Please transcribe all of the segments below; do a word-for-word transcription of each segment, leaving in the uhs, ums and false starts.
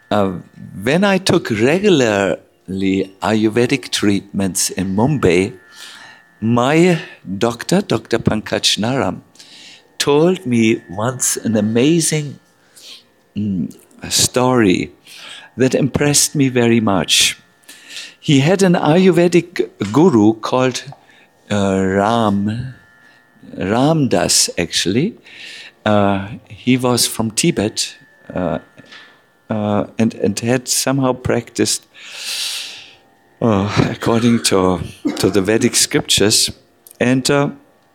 Uh, when I took regularly Ayurvedic treatments in Mumbai, my doctor, Doctor Pankaj Naram, told me once an amazing mm, story that impressed me very much. He had an Ayurvedic guru called uh, Ram, Ram Das actually. Uh, he was from Tibet uh, uh, and, and had somehow practiced uh, according to, to the Vedic scriptures. And uh,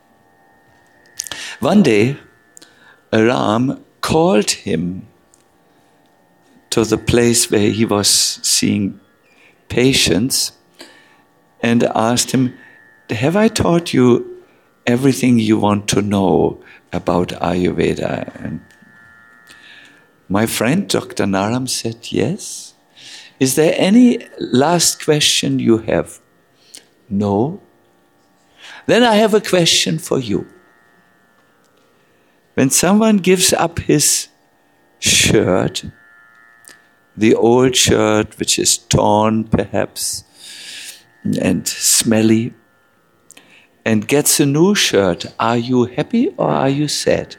one day, Ram called him to the place where he was seeing patients and asked him, have I taught you everything you want to know about Ayurveda? And my friend Doctor Naram said, yes. Is there any last question you have? No. Then I have a question for you. When someone gives up his shirt, the old shirt which is torn perhaps and smelly, and gets a new shirt, are you happy or are you sad?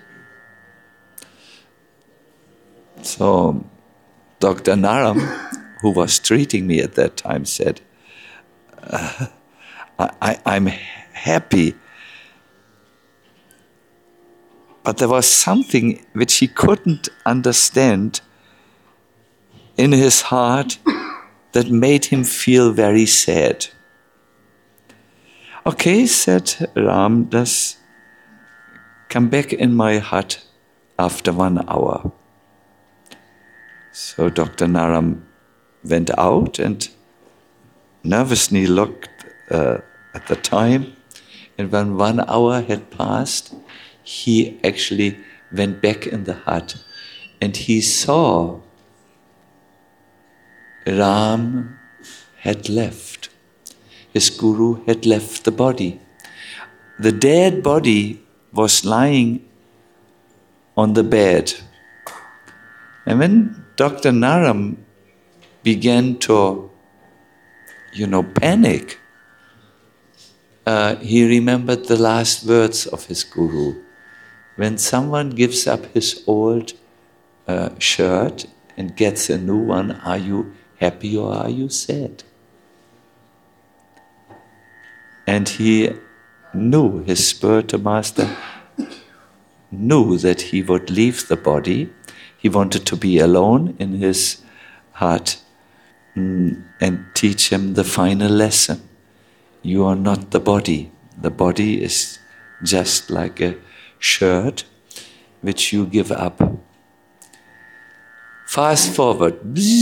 So Doctor Naram, who was treating me at that time, said, uh, I, I, I'm happy. But there was something which he couldn't understand in his heart that made him feel very sad. Okay, said Ram Das, come back in my hut after one hour. So Doctor Naram went out and nervously looked uh, at the time. And when one hour had passed, he actually went back in the hut and he saw Ram had left. His guru had left the body. The dead body was lying on the bed. And when Doctor Naram began to, you know, panic, uh, he remembered the last words of his guru. When someone gives up his old uh, shirt and gets a new one, are you happy or are you sad? And he knew, his spiritual master knew that he would leave the body. He wanted to be alone in his heart mm, and teach him the final lesson. You are not the body. The body is just like a shirt which you give up. Fast forward,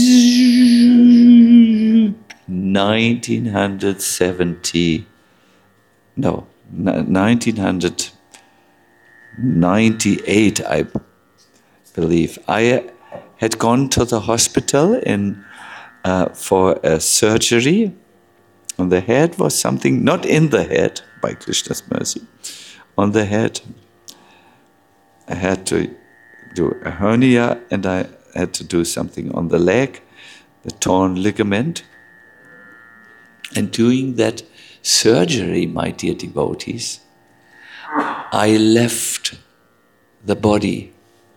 nineteen seventy, no, nineteen ninety-eight, I believe. I had gone to the hospital in uh, for a surgery on the head. Was something not in the head, by Krishna's mercy, on the head. I had to do a hernia and I had to do something on the leg, the torn ligament. And doing that surgery, my dear devotees, I left the body.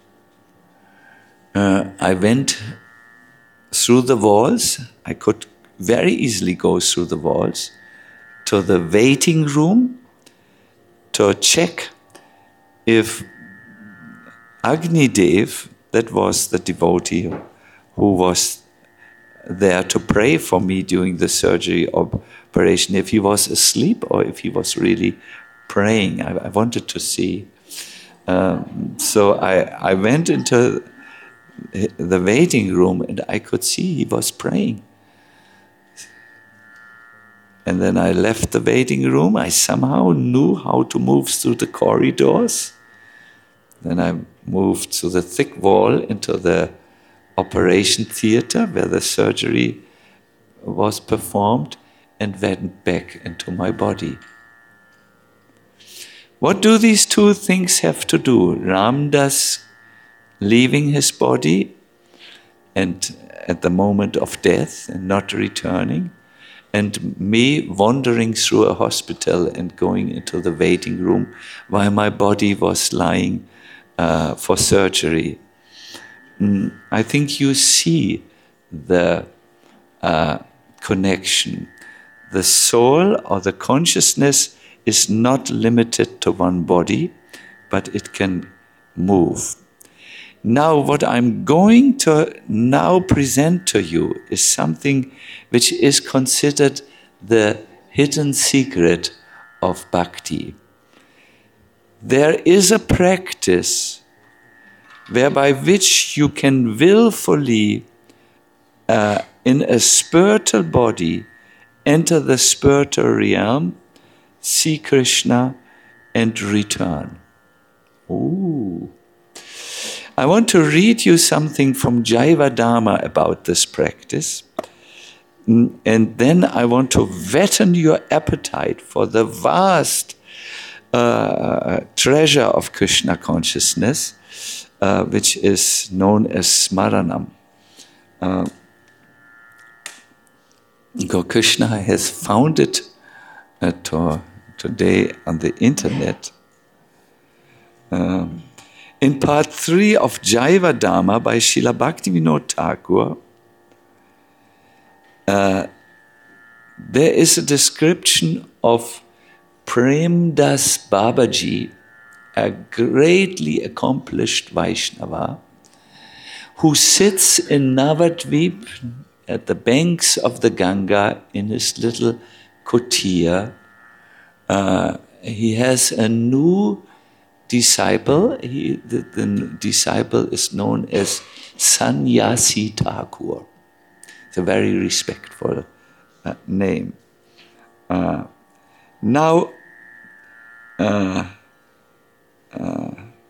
Uh, I went through the walls. I could very easily go through the walls to the waiting room to check if Agni Dev, that was the devotee who was there to pray for me during the surgery operation, if he was asleep or if he was really praying. I, I wanted to see. Um, so I, I went into the waiting room and I could see he was praying. And then I left the waiting room. I somehow knew how to move through the corridors. Then I moved through the thick wall into the operation theater where the surgery was performed and went back into my body. What do these two things have to do? Ram Das leaving his body and at the moment of death and not returning, and me wandering through a hospital and going into the waiting room while my body was lying uh, for surgery. Mm, I think you see the uh, connection. The soul or the consciousness is not limited to one body, but it can move. Now, what I'm going to now present to you is something which is considered the hidden secret of bhakti. There is a practice whereby which you can willfully, uh, in a spiritual body, enter the spiritual realm, see Krishna, and return. Ooh. I want to read you something from Jaiva Dharma about this practice. And then I want to whetten your appetite for the vast uh, treasure of Krishna consciousness, uh, which is known as Smaranam. Uh, Krishna has found it uh, to, today on the internet. Um, in part three of Jaiva Dharma by Srila Bhaktivinoda Thakur, uh, there is a description of Premdas Babaji, a greatly accomplished Vaishnava, who sits in Navadvip at the banks of the Ganga in his little kutir. Uh, he has a new disciple. He, the, the disciple is known as Sannyasi Thakur. It's a very respectful uh, name. Uh, now, uh, uh,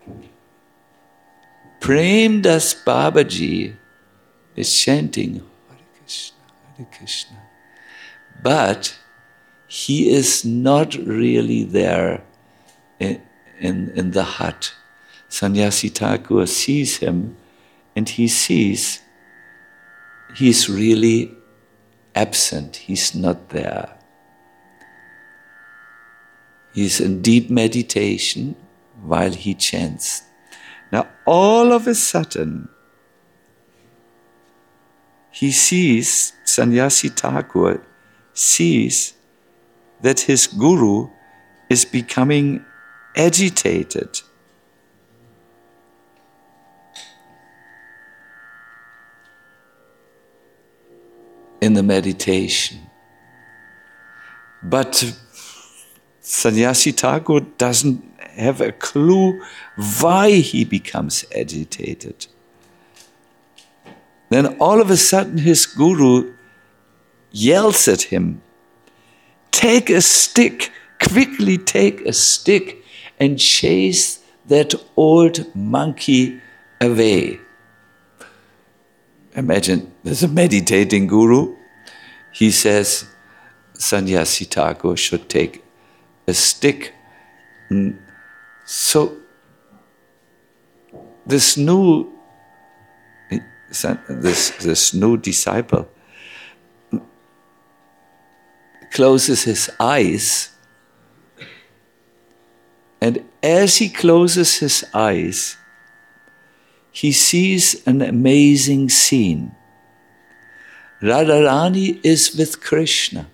Premdas Babaji is chanting Hare Krishna, Hare Krishna, but he is not really there in, in, in the hut. Sannyasi Thakur sees him, and he sees he's really absent. He's not there. He's in deep meditation while he chants. Now, all of a sudden, he sees, Sannyasi Thakur sees that his guru is becoming agitated. In the meditation. But Sannyasi Thakur doesn't have a clue why he becomes agitated. Then all of a sudden his guru yells at him, "Take a stick, quickly take a stick and chase that old monkey away." Imagine, there's a meditating guru. He says Sannyasi Thakur should take a stick. So this new this this new disciple closes his eyes, and as he closes his eyes, he sees an amazing scene. Radharani is with Krishna.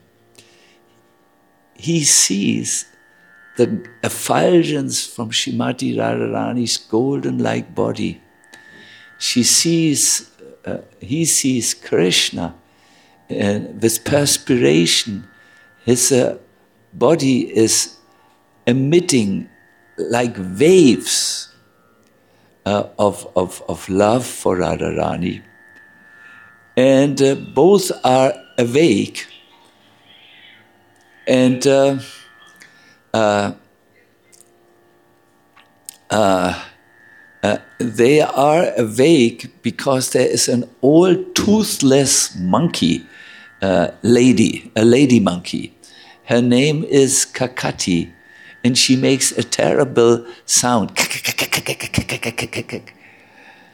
He sees the effulgence from Srimati Radharani's golden-like body. She sees, uh, he sees Krishna uh, with perspiration. His uh, body is emitting like waves Uh, of, of, of love for Radharani. And uh, both are awake, and uh, uh, uh, uh, they are awake because there is an old toothless monkey uh, lady, a lady monkey. Her name is Kakati, and she makes a terrible sound.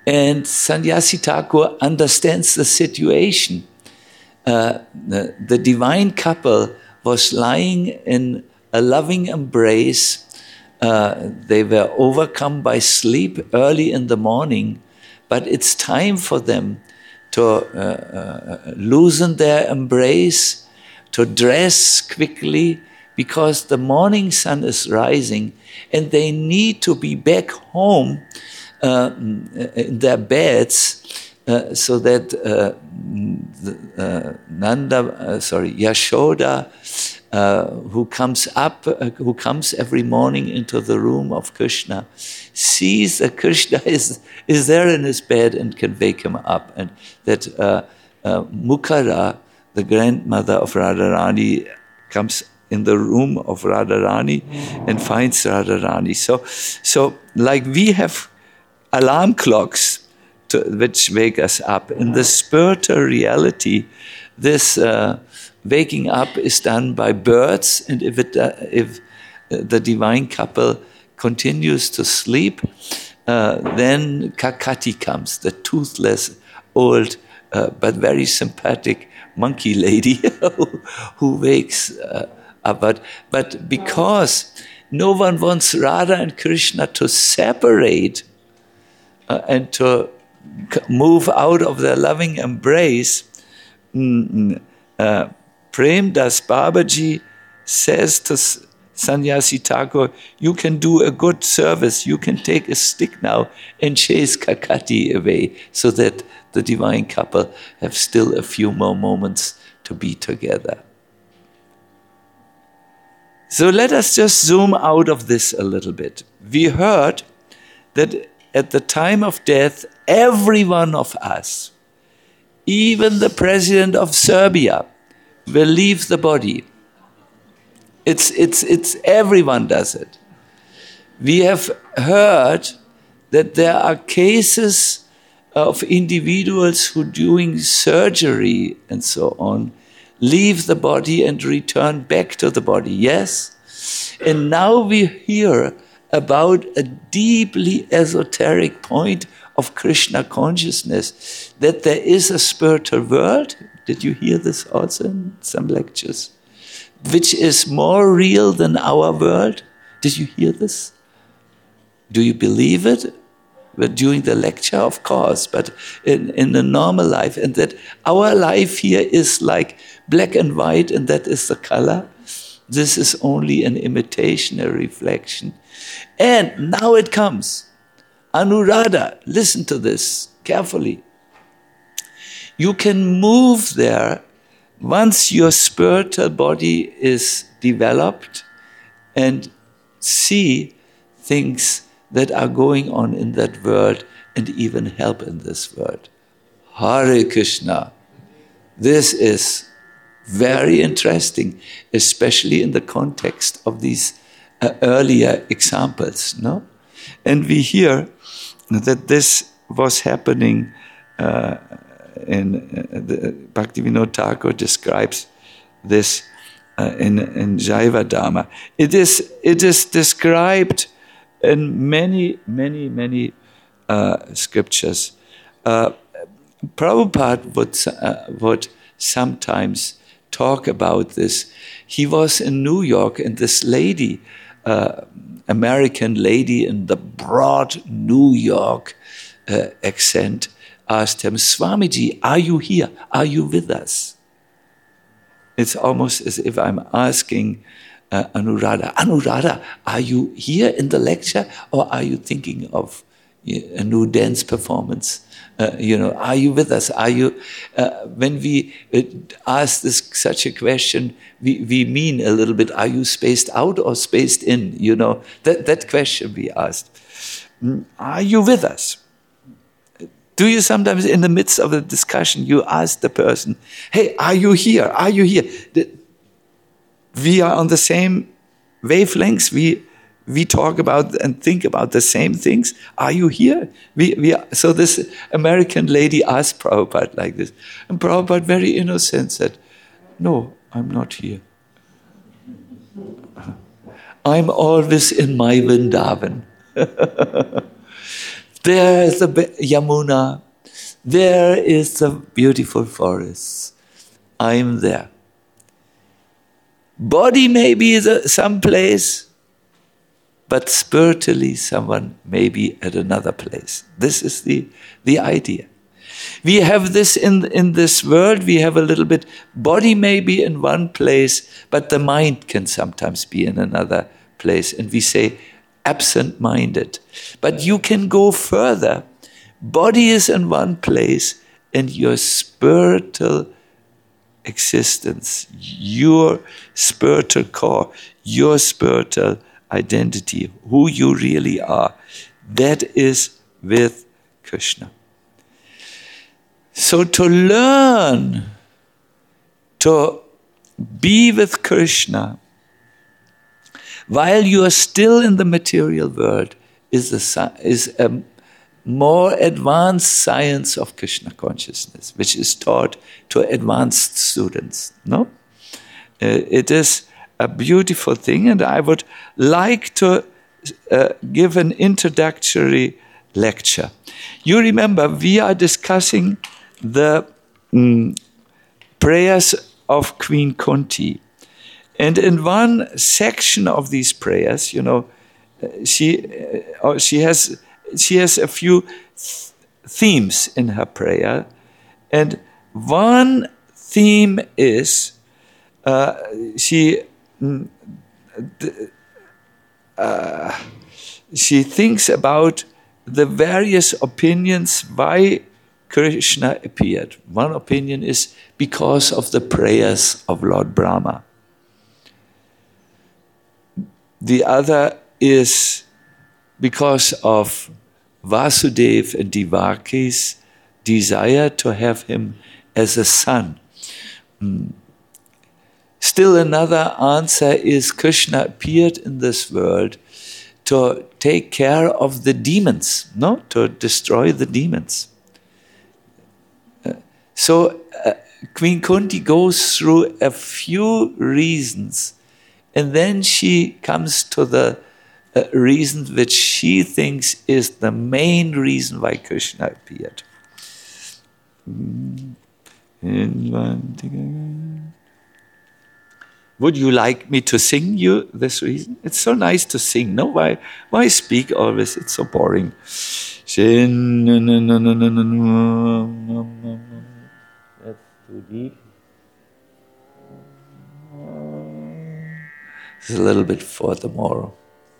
And Sannyasi Thakur understands the situation. Uh, the, the divine couple was lying in a loving embrace. Uh, they were overcome by sleep early in the morning, but it's time for them to uh, uh, loosen their embrace, to dress quickly, because the morning sun is rising, and they need to be back home uh, in their beds, uh, so that uh, the, uh, Nanda, uh, sorry, Yashoda, uh, who comes up, uh, who comes every morning into the room of Krishna, sees that Krishna is is there in his bed and can wake him up, and that uh, uh, Mukara, the grandmother of Radharani, comes in the room of Radharani and finds Radharani. So, so like we have alarm clocks to, which wake us up. In the spiritual reality, this uh, waking up is done by birds, and if it uh, if the divine couple continues to sleep, uh, then Kakati comes, the toothless, old, uh, but very sympathetic monkey lady who, who wakes uh, up. But, but because no one wants Radha and Krishna to separate uh, and to move out of their loving embrace, mm, uh, Prem Das Babaji says to Sannyasi Thakur, you can do a good service, you can take a stick now and chase Kakati away, so that the divine couple have still a few more moments to be together. So let us just zoom out of this a little bit. We heard that at the time of death, every one of us, even the president of Serbia, will leave the body. It's, it's, it's, everyone does it. We have heard that there are cases of individuals who, doing surgery and so on, leave the body and return back to the body. Yes? And now we hear about a deeply esoteric point of Krishna consciousness, that there is a spiritual world. Did you hear this also in some lectures? Which is more real than our world. Did you hear this? Do you believe it? But during the lecture, of course, but in, in the normal life, and that our life here is like black and white, and that is the color. This is only an imitation, a reflection. And now it comes. Anuradha, listen to this carefully. You can move there once your spiritual body is developed and see things that are going on in that world and even help in this world. Hare Krishna. This is very interesting, especially in the context of these uh, earlier examples, no? And we hear that this was happening uh, in uh, the, Bhaktivinoda Thakur describes this uh, in, in Jaiva Dharma. It is, it is described in many, many, many uh, scriptures. Uh, Prabhupada would, uh, would sometimes talk about this. He was in New York, and this lady, uh, American lady in the broad New York uh, accent, asked him, Swamiji, are you here? Are you with us? It's almost as if I'm asking uh, Anuradha, Anuradha, are you here in the lecture, or are you thinking of a new dance performance? Uh, you know, are you with us? Are you? Uh, when we uh, ask this such a question, we, we mean a little bit, are you spaced out or spaced in? You know, that, that question we asked. Are you with us? Do you sometimes, in the midst of a discussion, you ask the person, hey, are you here? Are you here? We are on the same wavelengths. We we talk about and think about the same things. Are you here? We we are, so this American lady asked Prabhupada like this. And Prabhupada, very innocent, said, no, I'm not here. I'm always in my Vrindavan. There is the Yamuna. There is the beautiful forest. I'm there. Body may be the, some place, but spiritually someone may be at another place. This is the, the idea. We have this in, in this world, we have a little bit, body may be in one place, but the mind can sometimes be in another place. And we say absent-minded. But you can go further. Body is in one place, and your spiritual existence, your spiritual core, your spiritual identity, who you really are, that is with Krishna. So to learn to be with Krishna while you are still in the material world is a, is a more advanced science of Krishna consciousness, which is taught to advanced students. No, uh, it is a beautiful thing, and I would like to uh, give an introductory lecture. You remember we are discussing the mm, prayers of Queen Kunti. And in one section of these prayers, you know, she uh, she has she has a few th- themes in her prayer, and one theme is uh, she mm, uh, she thinks about the various opinions why Krishna appeared. One opinion is because of the prayers of Lord Brahma. The other is because of Vasudeva and Devaki's desire to have him as a son. Mm. Still another answer is Krishna appeared in this world to take care of the demons, no? To destroy the demons. Uh, so uh, Queen Kunti goes through a few reasons, and then she comes to the uh, reason which she thinks is the main reason why Krishna appeared. Would you like me to sing you this reason? It's so nice to sing. No, why? Why speak always? It's so boring. That's too deep. It's a little bit for tomorrow.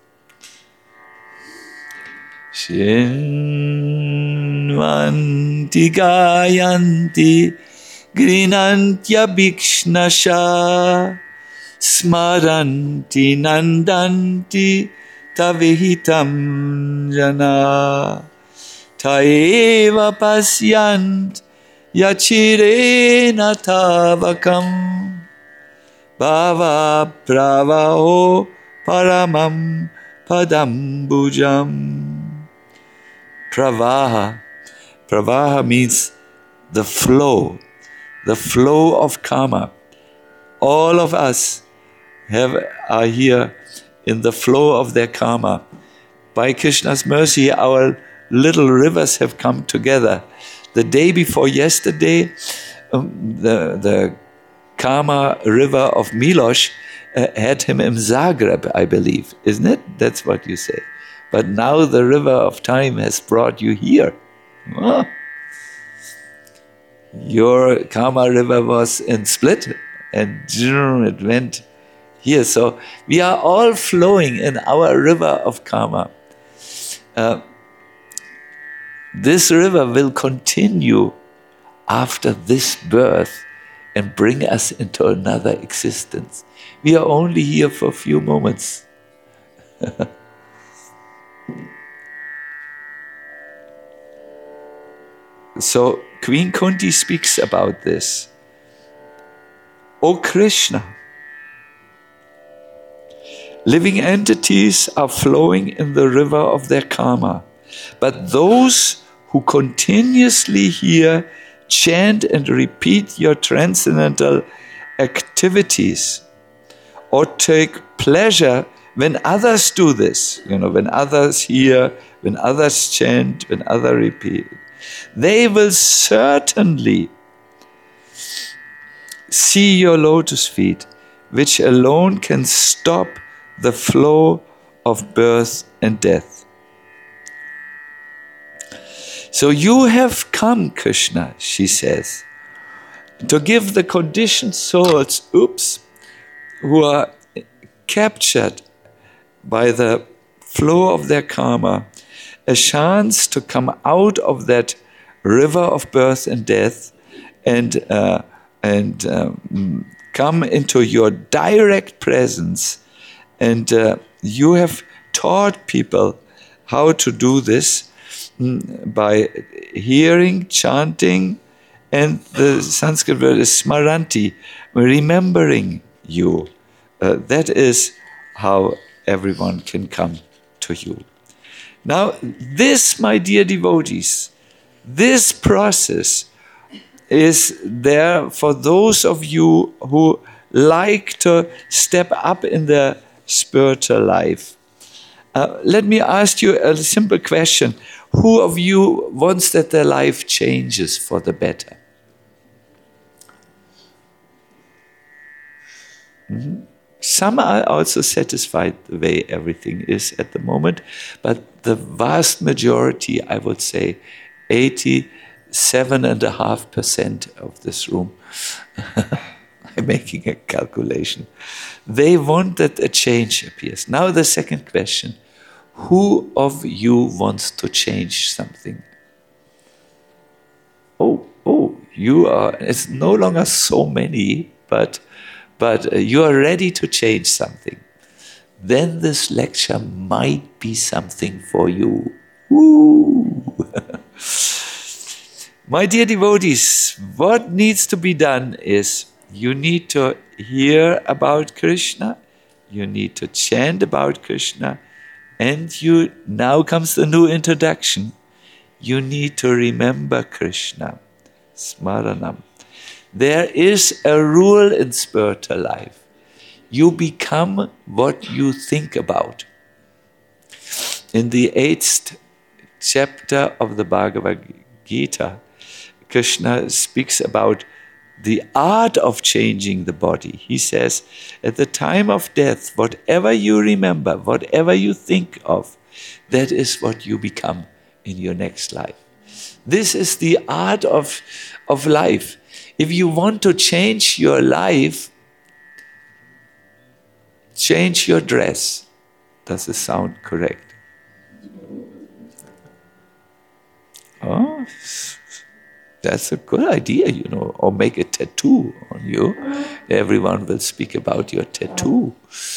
Shinvanti gayanti grinantya bhikshnasha smaranti nandanti tavihitam jana taeva pasyant yachirena tavakam bhava pravao paramam padambujam. Pravaha. Pravaha means the flow, the flow of karma. All of us have are here in the flow of their karma. By Krishna's mercy, our little rivers have come together. The day before yesterday, um, the, the karma river of Miloš uh, had him in Zagreb, I believe, isn't it? That's what you say. But now the river of time has brought you here. Oh. Your karma river was in Split, and it went here. So we are all flowing in our river of karma. Uh, this river will continue after this birth and bring us into another existence. We are only here for a few moments. So Queen Kunti speaks about this. O Krishna, living entities are flowing in the river of their karma, but those who continuously hear, chant and repeat your transcendental activities or take pleasure when others do this, you know, when others hear, when others chant, when others repeat, they will certainly see your lotus feet, which alone can stop the flow of birth and death. So you have come, Krishna, she says, to give the conditioned souls, oops, who are captured by the flow of their karma, a chance to come out of that river of birth and death and uh, and um, come into your direct presence. And uh, you have taught people how to do this mm, by hearing, chanting, and the Sanskrit word is smaranti, remembering you. Uh, that is how everyone can come to you. Now, this, my dear devotees, this process is there for those of you who like to step up in their spiritual life. Uh, let me ask you a simple question. Who of you wants that their life changes for the better? Mm-hmm. Some are also satisfied the way everything is at the moment, but the vast majority, I would say, eighty-seven and a half percent of this room, I'm making a calculation, they want that a change appears. Now the second question, who of you wants to change something? Oh, oh, you are, it's no longer so many, but but uh, you are ready to change something. Then this lecture might be something for you. Woo! My dear devotees, what needs to be done is you need to hear about Krishna, you need to chant about Krishna, and you now comes the new introduction. You need to remember Krishna. Smaranam. There is a rule in spiritual life. You become what you think about. In the eighth chapter of the Bhagavad Gita, Krishna speaks about the art of changing the body. He says, at the time of death, whatever you remember, whatever you think of, that is what you become in your next life. This is the art of, of life. If you want to change your life, change your dress. Does it sound correct? Oh, that's a good idea, you know. Or make a tattoo on you. Everyone will speak about your tattoo.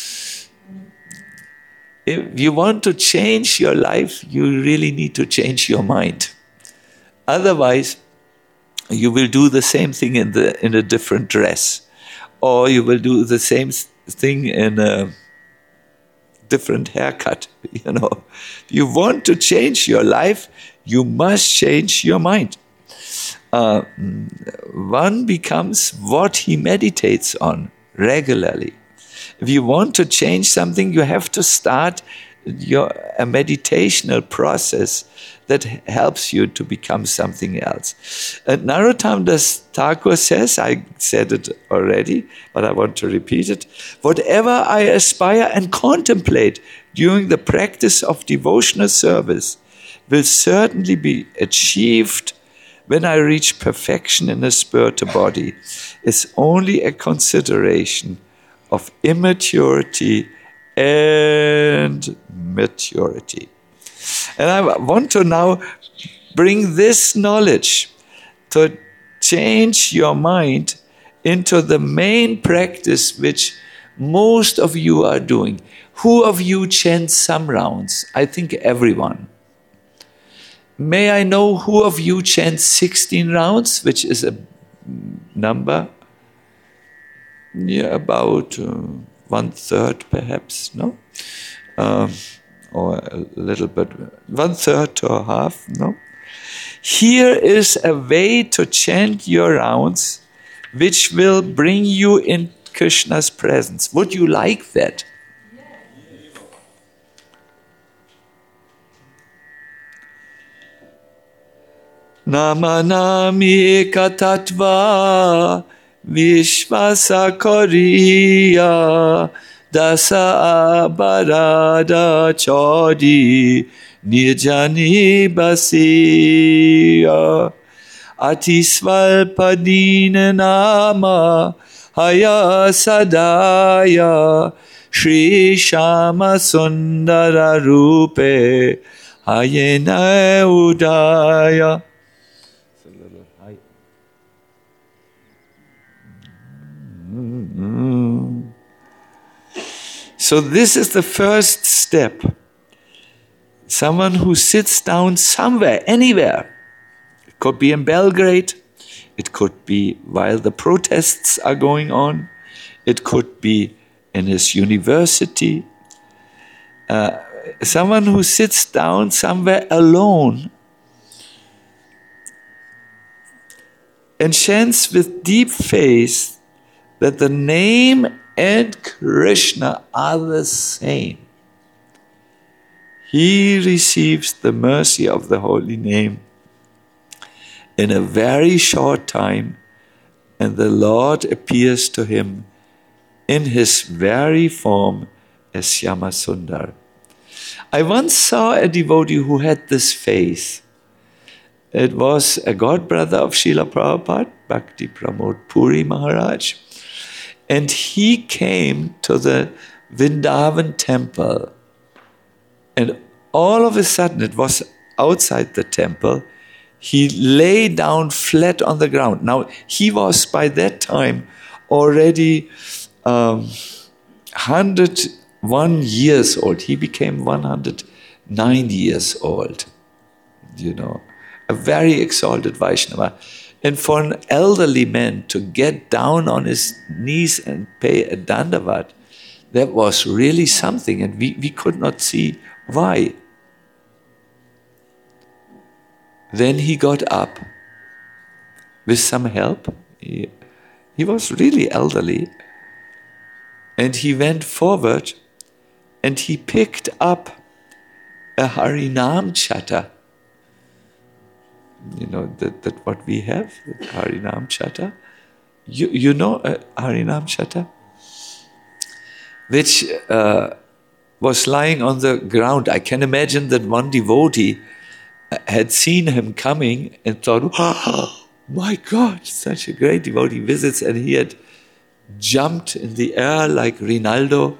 If you want to change your life, you really need to change your mind. Otherwise, you will do the same thing in the in a different dress, or you will do the same thing in a different haircut. You know, if you want to change your life, you must change your mind. Uh, one becomes what he meditates on regularly. If you want to change something, you have to start your a meditational process that helps you to become something else. Uh, Narottam Das Thakur says, I said it already, but I want to repeat it, whatever I aspire and contemplate during the practice of devotional service will certainly be achieved when I reach perfection in a spiritual body. It's only a consideration of immaturity and maturity. And I want to now bring this knowledge to change your mind into the main practice which most of you are doing. Who of you chants some rounds? I think everyone. May I know who of you chants sixteen rounds, which is a number? Yeah, about uh, one third perhaps, no? Um, or a little bit, one third to a half, no? Here is a way to chant your rounds which will bring you in Krishna's presence. Would you like that? Namanami Ekatattva Vishvasa Koriya Dasa Abharada Chaudi Nirjani Basiya Atisvalpadina Nama Haya Sadaya Shri Shama Sundara Rupe Hayena Udaya. So this is the first step. Someone who sits down somewhere, anywhere. It could be in Belgrade. It could be while the protests are going on. It could be in his university. Uh, someone who sits down somewhere alone and chants with deep faith that the name and Krishna are the same. He receives the mercy of the holy name in a very short time, and the Lord appears to him in his very form as Shyamasundar. I once saw a devotee who had this faith. It was a godbrother of Srila Prabhupada, Bhakti Pramod Puri Maharaj, and he came to the Vrindavan temple, and all of a sudden, it was outside the temple, he lay down flat on the ground. Now, he was by that time already um, one hundred one years old. He became one hundred nine years old, you know, a very exalted Vaishnava. And for an elderly man to get down on his knees and pay a dandavat, that was really something, and we, we could not see why. Then he got up with some help. He, he was really elderly. And he went forward and he picked up a Harinam Chatta. You know, that, that what we have, Harinam Chatta. You, you know uh, Harinam Chatta? Which uh, was lying on the ground. I can imagine that one devotee had seen him coming and thought, oh my God, such a great devotee visits, and he had jumped in the air like Rinaldo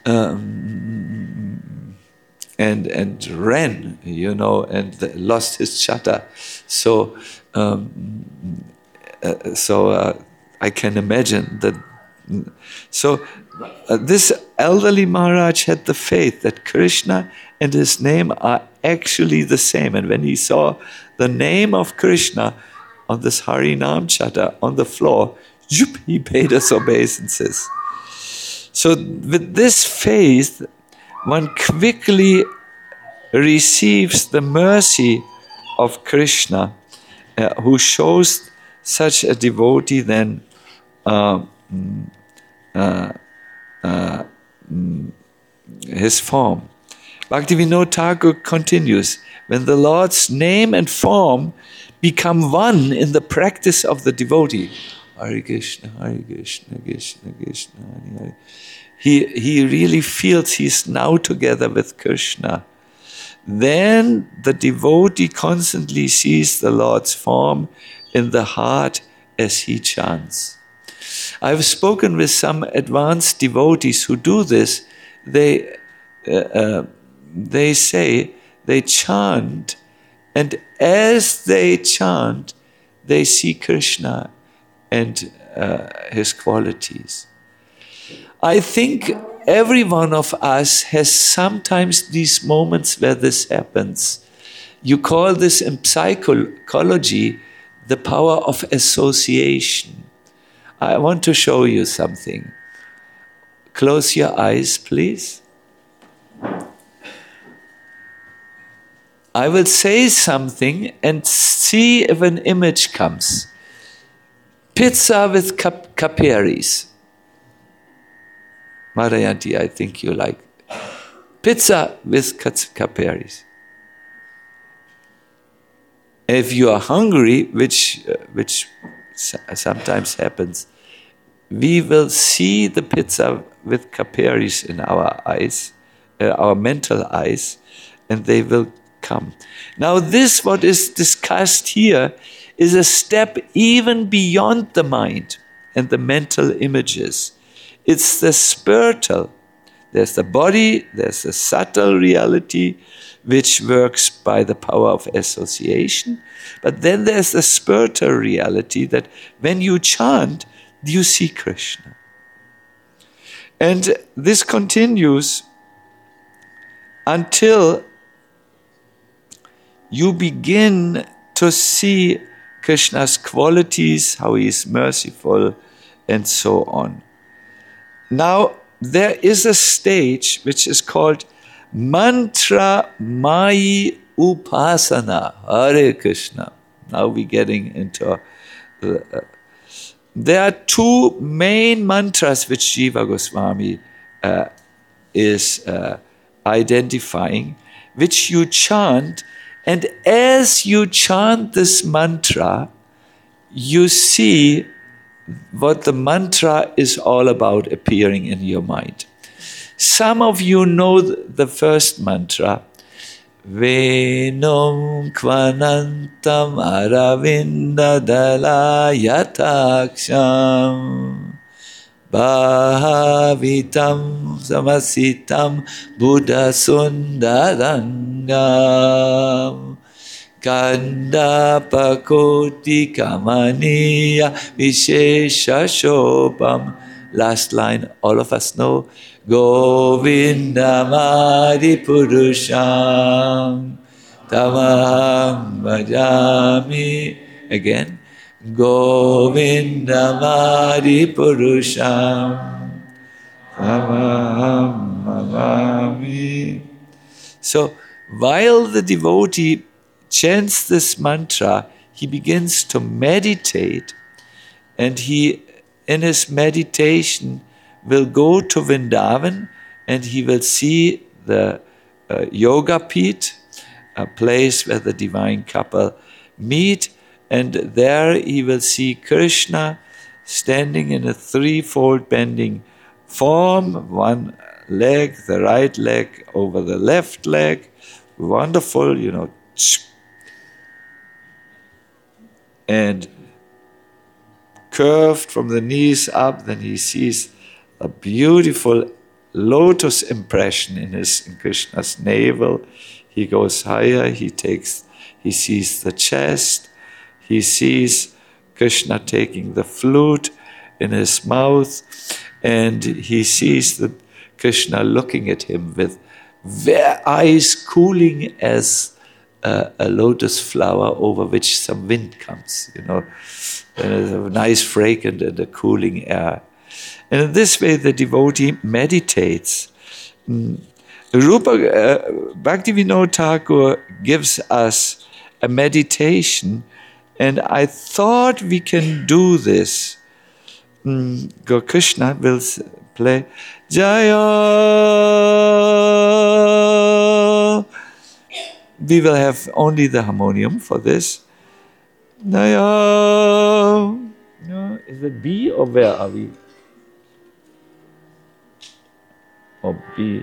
um, and and ran, you know, and lost his chatta. So, um, uh, so uh, I can imagine that. So, uh, this elderly Maharaj had the faith that Krishna and his name are actually the same. And when he saw the name of Krishna on this Harinam Chatta on the floor, he paid us obeisances. So with this faith, one quickly receives the mercy of Krishna, uh, who shows such a devotee then uh, uh, uh, his form. Bhaktivinoda Thakur continues, when the Lord's name and form become one in the practice of the devotee, Hare Krishna, Hare Krishna, Krishna Krishna, Hare Hare, he, he really feels he's now together with Krishna. Then the devotee constantly sees the Lord's form in the heart as he chants. I've spoken with some advanced devotees who do this. They uh, uh, They say they chant, and as they chant, they see Krishna and uh, his qualities. I think every one of us has sometimes these moments where this happens. You call this in psychology the power of association. I want to show you something. Close your eyes, please. I will say something and see if an image comes. Pizza with cap- capiris. Marayanti, I think you like. Pizza with capiris. If you are hungry, which uh, which sometimes happens, we will see the pizza with capillaries in our eyes, uh, our mental eyes, and they will come. Now this, what is discussed here, is a step even beyond the mind and the mental images. It's the spiritual. There's the body, there's the subtle reality, which works by the power of association. But then there's the spiritual reality that when you chant, you see Krishna. And this continues until you begin to see Krishna's qualities, how he is merciful, and so on. Now, there is a stage which is called Mantra Mayi Upasana. Hare Krishna. Now we're getting into... Uh, there are two main mantras which Jiva Goswami uh, is uh, identifying, which you chant, and as you chant this mantra, you see what the mantra is all about appearing in your mind. Some of you know the first mantra, Venom Kvanantam Aravinda Dala Yataksham Bhavitam Samasitam Buddha Sundarangam Kanda Pakoti Kamaniya Vishesha Shobham. Last line, all of us know. Govinda Madi Purusham Tamaham Bhajami. Again, Govinda Madi Purusham Tamaham Bhajami. So, while the devotee chants this mantra, he begins to meditate, and he, in his meditation, will go to Vrindavan, and he will see the uh, Yoga Pit, a place where the divine couple meet, and there he will see Krishna standing in a threefold bending form, one leg, the right leg over the left leg, wonderful, you know, and curved from the knees up. Then he sees a beautiful lotus impression in his in Krishna's navel. He goes higher, he takes, he sees the chest, he sees Krishna taking the flute in his mouth, and he sees the Krishna looking at him with eyes cooling as a, a lotus flower over which some wind comes, you know, a nice fragrant and a cooling air. And in this way, the devotee meditates. Mm. Rupa uh, Bhaktivinoda Thakur gives us a meditation, and I thought we can do this. Mm. Gaur Krishna will play Jaya. We will have only the harmonium for this. Jaya. No, is it B or where are we? Or B.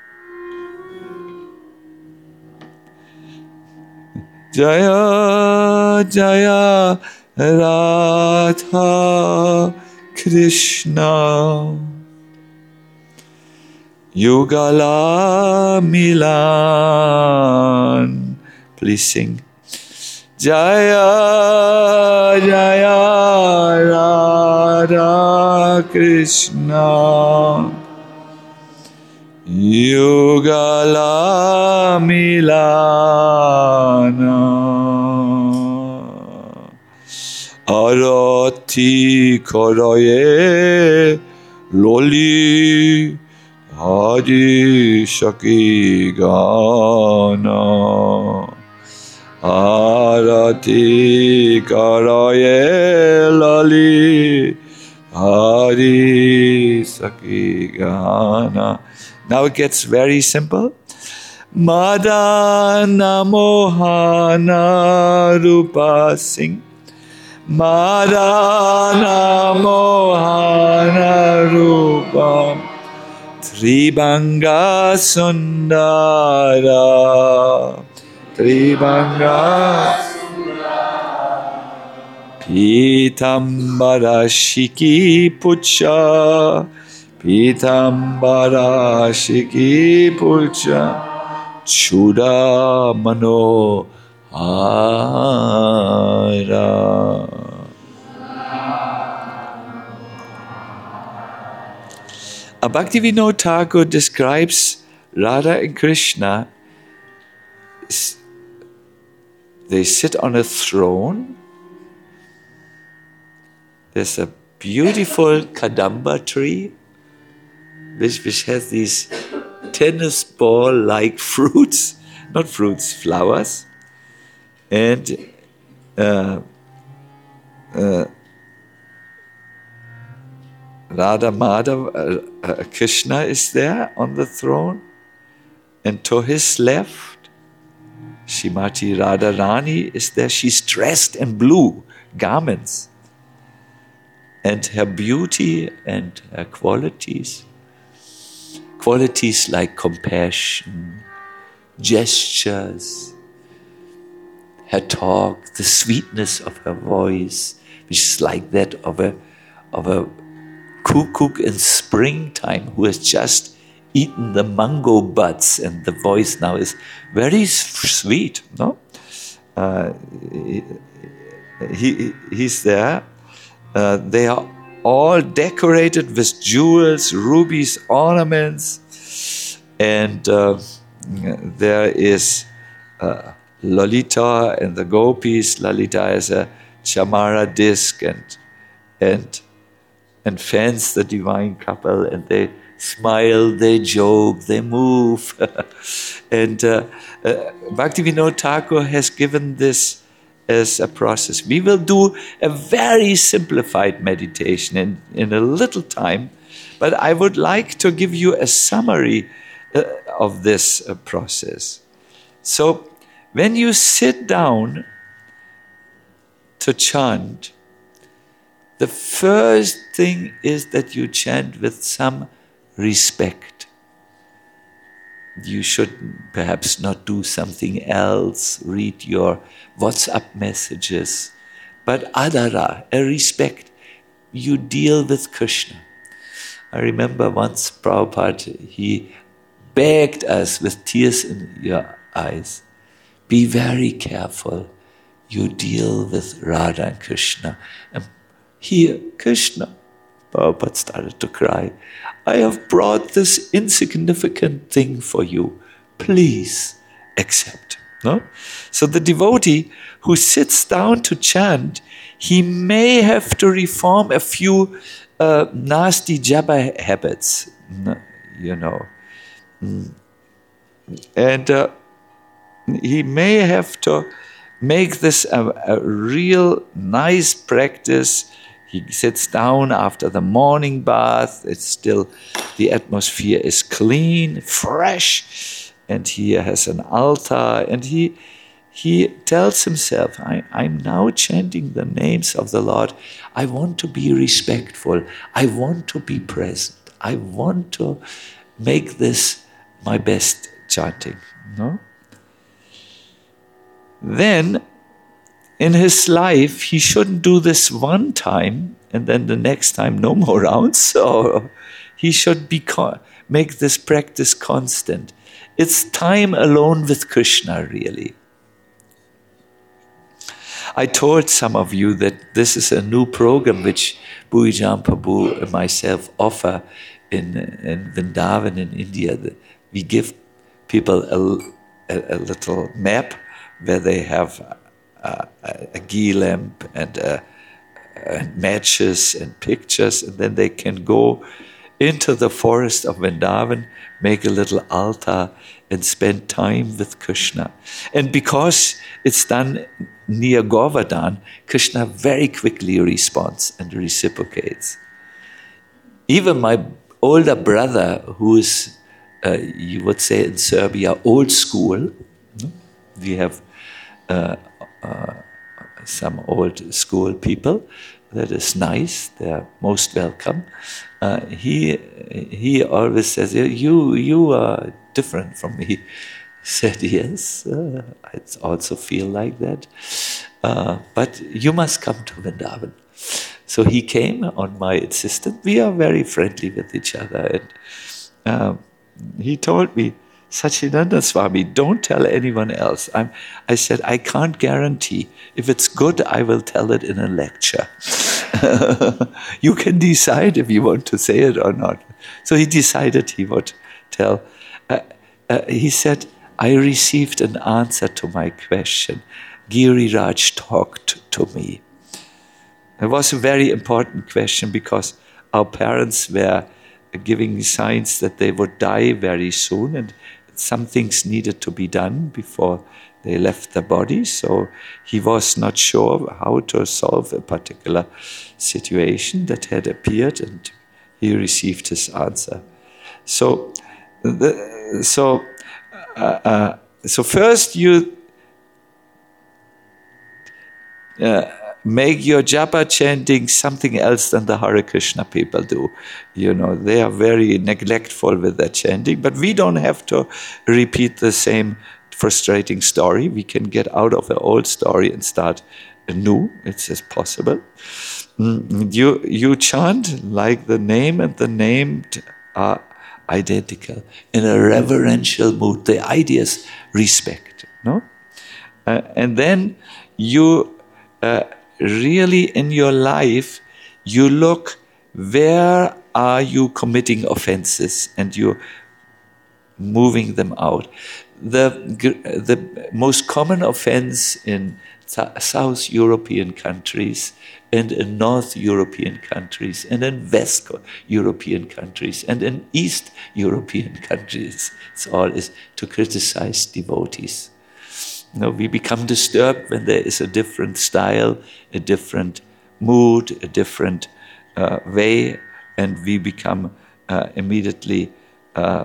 Jaya Jaya Radha Krishna Yugala Milan. Please sing. Jaya Jaya Radha Krishna Yugala Milana Arati Karaye Loli Hadi Shaki Gana Arati Karaye Loli Hadi Shaki Gana. Now it gets very simple. Madana Mohana Rupa Singh. Madana Mohana Rupa Tribanga Sundara. Tribanga Pitambara Shiki Pucha. Pitambara Shiki Pucha. Chuda Mano Hara. Bhaktivinoda Thakur describes Radha and Krishna. They sit on a throne. There's a beautiful kadamba tree which, which has these tennis ball-like fruits, not fruits, flowers. And uh, uh, Radha Madhav, uh, uh, Krishna is there on the throne. And to his left, Srimati Radharani is there. She's dressed in blue garments. And her beauty and her qualities, qualities like compassion, gestures, her talk, the sweetness of her voice, which is like that of a of a cuckoo in springtime who has just eaten the mango buds, and the voice now is very sweet. No, uh, he he's there. Uh, they are all decorated with jewels, rubies, ornaments, and uh, there is uh, Lalita and the gopis. Lalita is a chamara disc and and and fans the divine couple, and they smile, they joke, they move. and uh, uh, Bhaktivinoda Thakur has given this as a process. We will do a very simplified meditation in, in a little time, but I would like to give you a summary uh, of this uh, process. So, when you sit down to chant, the first thing is that you chant with some respect. You should perhaps not do something else, read your WhatsApp messages, but adara, a respect. You deal with Krishna. I remember once Prabhupada, he begged us with tears in your eyes, be very careful. You deal with Radha and Krishna. And here, Krishna, Prabhupada started to cry. I have brought this insignificant thing for you. Please accept. No? So the devotee who sits down to chant, he may have to reform a few uh, nasty japa habits, you know. And uh, he may have to make this a, a real nice practice. He sits down after the morning bath. It's still, the atmosphere is clean, fresh, and he has an altar. And he he tells himself, I, I'm now chanting the names of the Lord. I want to be respectful. I want to be present. I want to make this my best chanting. No? Then, in his life, he shouldn't do this one time and then the next time no more rounds. So he should be con- make this practice constant. It's time alone with Krishna, really. I told some of you that this is a new program which Bhuijan Prabhu and myself offer in, in Vrindavan in India. We give people a, a, a little map where they have Uh, a, a ghee lamp and, uh, and matches and pictures, and then they can go into the forest of Vrindavan, make a little altar, and spend time with Krishna. And because it's done near Govardhan, Krishna very quickly responds and reciprocates. Even my older brother, who is uh, you would say in Serbia, old school. We have uh, uh, some old school people. That is nice. They're most welcome. Uh, he he always says, "You you are different from me." I said, "Yes, uh, I also feel like that. Uh, but you must come to Vrindavan." So he came on my insistence. We are very friendly with each other, and uh, he told me, "Sachidananda Swami, don't tell anyone else." I'm, I said, "I can't guarantee. If it's good, I will tell it in a lecture. You can decide if you want to say it or not." So he decided he would tell. Uh, uh, he said, "I received an answer to my question. Giriraj talked to me." It was a very important question because our parents were giving signs that they would die very soon, and some things needed to be done before they left the body. So he was not sure how to solve a particular situation that had appeared, and he received his answer. So, the, so, uh, uh, so first you uh, make your japa chanting something else than the Hare Krishna people do. You know, they are very neglectful with their chanting, but we don't have to repeat the same frustrating story. We can get out of an old story and start a new. It's as possible. Mm, you you chant like the name and the named are identical in a reverential mood. The idea is respect, no? Uh, and then you uh, really in your life you look where are you committing offenses and you're moving them out. The the most common offense in South European countries and in North European countries and in West European countries and in East European countries, it's all is to criticize devotees. You know, we become disturbed when there is a different style, a different mood, a different uh, way, and we become uh, immediately uh,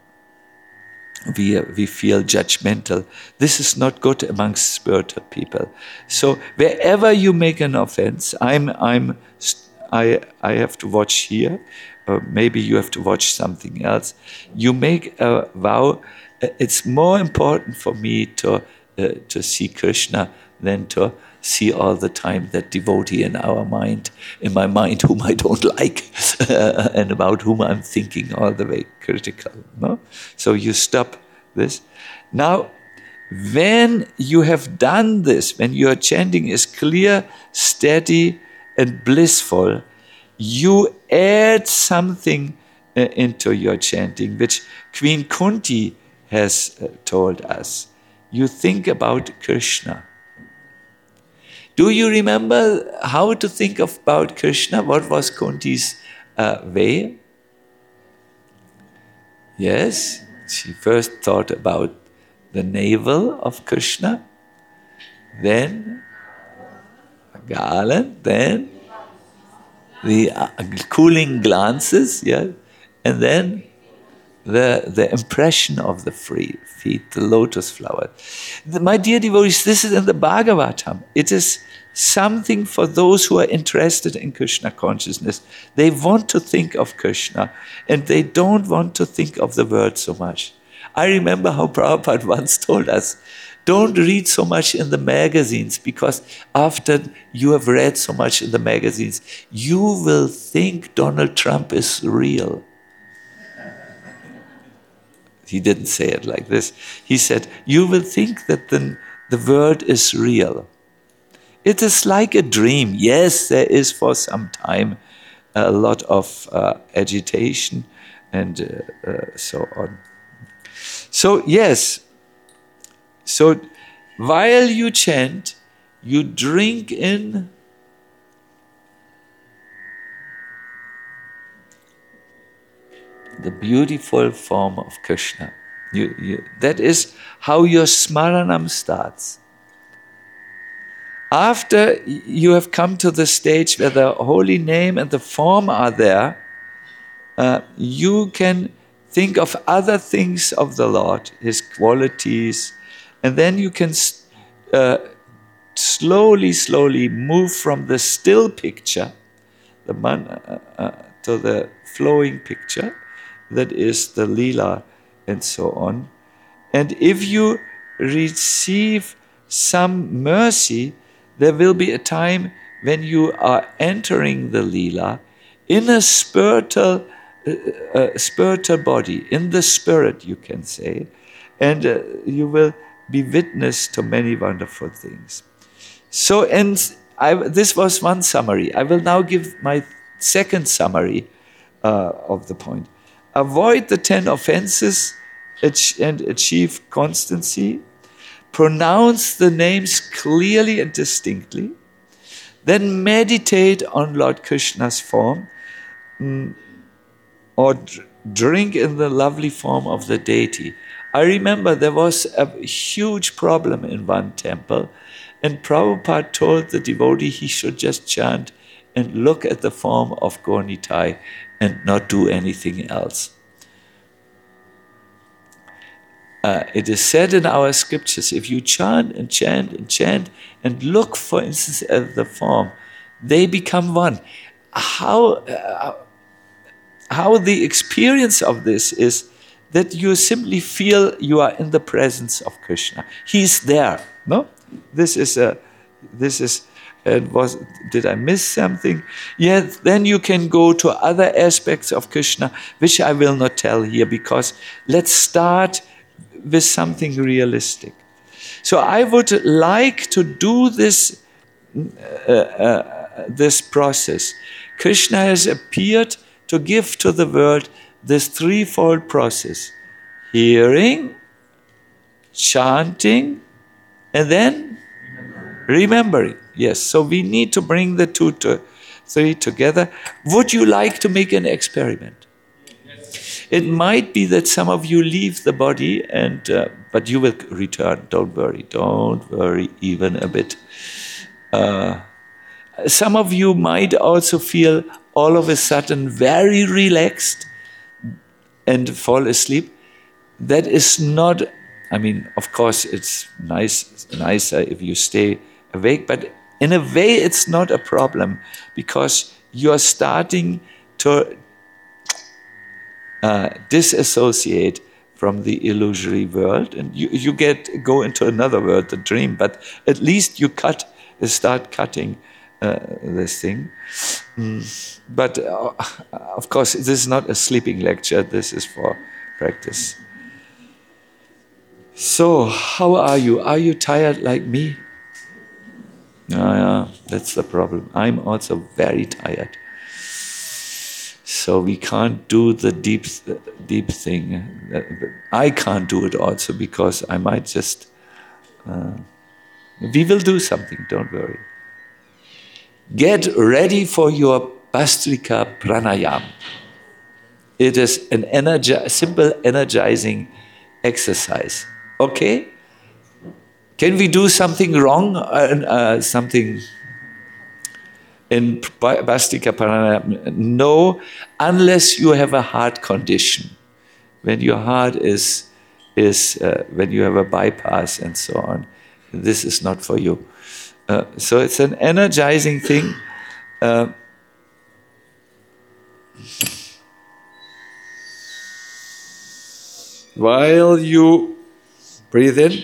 We, we feel judgmental. This is not good amongst spiritual people. So wherever you make an offense, I'm, I'm, I, I have to watch here, or maybe you have to watch something else. You make a vow. It's more important for me to uh, to see Krishna than to see all the time that devotee in our mind, in my mind, whom I don't like, and about whom I'm thinking all the way critical. No? So you stop this. Now, when you have done this, when your chanting is clear, steady, and blissful, you add something uh, into your chanting, which Queen Kunti has uh, told us. You think about Krishna. Do you remember how to think of, about Krishna? What was Kunti's uh, way? Yes, she first thought about the navel of Krishna, then a garland, then the uh, cooling glances, yeah, and then the the impression of the free feet, the lotus flower. The, my dear devotees, this is in the Bhagavatam. It is something for those who are interested in Krishna consciousness. They want to think of Krishna, and they don't want to think of the world so much. I remember how Prabhupada once told us, don't read so much in the magazines, because after you have read so much in the magazines, you will think Donald Trump is real. He didn't say it like this. He said, you will think that the, the world is real. It is like a dream. Yes, there is for some time a lot of uh, agitation and uh, uh, so on. So, yes. So, while you chant, you drink in the beautiful form of Krishna. You, you, that is how your smaranam starts. After you have come to the stage where the holy name and the form are there, uh, you can think of other things of the Lord, His qualities, and then you can uh, slowly, slowly move from the still picture the man, uh, uh, to the flowing picture, that is the Leela and so on. And if you receive some mercy, there will be a time when you are entering the Leela in a spiritual, uh, uh, spiritual body, in the spirit, you can say, and uh, you will be witness to many wonderful things. So, and I, this was one summary. I will now give my second summary uh, of the point. Avoid the ten offenses and achieve constancy. Pronounce the names clearly and distinctly. Then meditate on Lord Krishna's form, mm, or dr- drink in the lovely form of the deity. I remember there was a huge problem in one temple, and Prabhupada told the devotee he should just chant and look at the form of Gaur Nitai and not do anything else. Uh, it is said in our scriptures, if you chant and chant and chant and look, for instance, at the form, they become one. How, uh, how the experience of this is that you simply feel you are in the presence of Krishna. He's there, no? This is a, this is, and was, did I miss something? Yes, then you can go to other aspects of Krishna, which I will not tell here, because let's start with something realistic. So I would like to do this, uh, uh, this process. Krishna has appeared to give to the world this threefold process: hearing, chanting, and then remembering. Yes, so we need to bring the two to three together. Would you like to make an experiment? It might be that some of you leave the body, and uh, but you will return. Don't worry. Don't worry even a bit. Uh, some of you might also feel all of a sudden very relaxed and fall asleep. That is not, I mean, of course it's nice, nicer if you stay awake, but in a way it's not a problem, because you're starting to uh, disassociate from the illusory world, and you, you get go into another world, the dream, but at least you cut, start cutting uh, this thing. Mm. But uh, of course, this is not a sleeping lecture, this is for practice. So, how are you? Are you tired like me? Oh, yeah, that's the problem. I'm also very tired. So we can't do the deep, deep thing. I can't do it also because I might just... Uh, we will do something, don't worry. Get ready for your Bhastrika Pranayam. It is an energi- simple energizing exercise. Okay? Can we do something wrong? Uh, uh, something in Bhastrika Pranayam? No, unless you have a heart condition. When your heart is, is uh, when you have a bypass and so on, this is not for you. Uh, so it's an energizing thing. Uh, while you breathe in,